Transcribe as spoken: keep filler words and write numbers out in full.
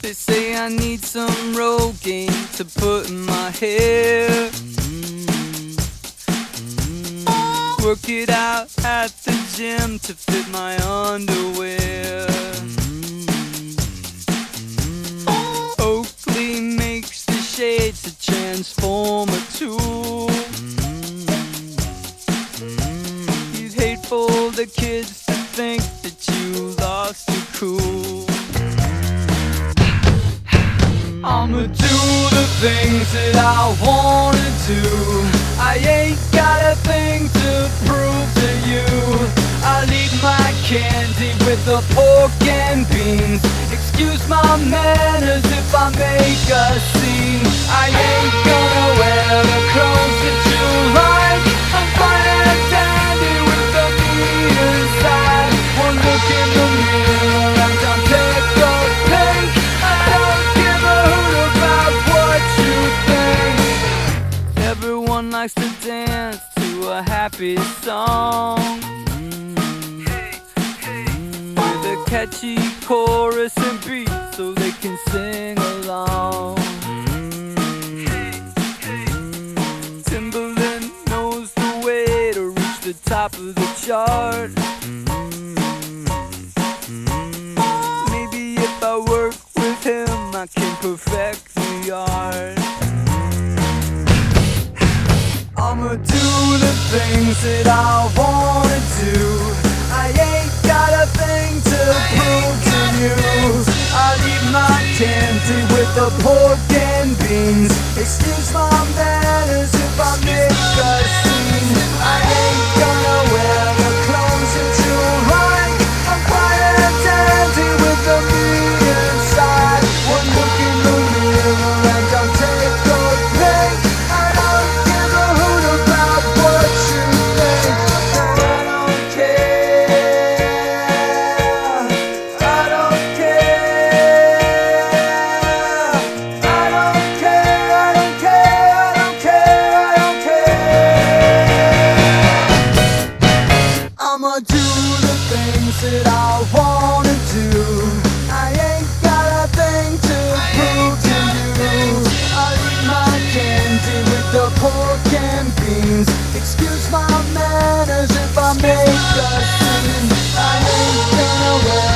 They say I need some Rogaine to put in my hair. Work it out at the gym to fit my underwear. Oakley makes the shades to transform a tool. He's hateful to kids to think that you lost your cool. I'ma do the things that I wanna do. I ain't got a thing to prove to you. I'll eat my candy with the pork and beans. Excuse my manners if I make a scene. I ain't gonna wear the clothes that you like. I'm fine and dandy with the me inside. One look in the mirror and I'll take a pink. I don't give a hoot about what you think. Everyone likes to dance to a happy song, with a catchy chorus and beat so they can sing along. Timbaland knows the way to reach the top of the chart. Maybe if I work with him I can perfect the art. I'ma do the things that I wanna do. I ain't got a thing to prove to you. I'll eat my candy with the pork and beans. Excuse my manners if I make a scene. I ain't gonna wear the clothes that you like. I'm fine and dandy with the me inside. One look in the mirror and I'll take a pic. I don't give a hoot about what you think. I don't care. I don't care. I don't care. I don't care. I don't care. I don't care. I'ma do the things that I wanna do. I ain't got a thing to prove to you. I'll eat my candy with the pork and beans. Excuse my manners if I make a scene. I ain't gonna wear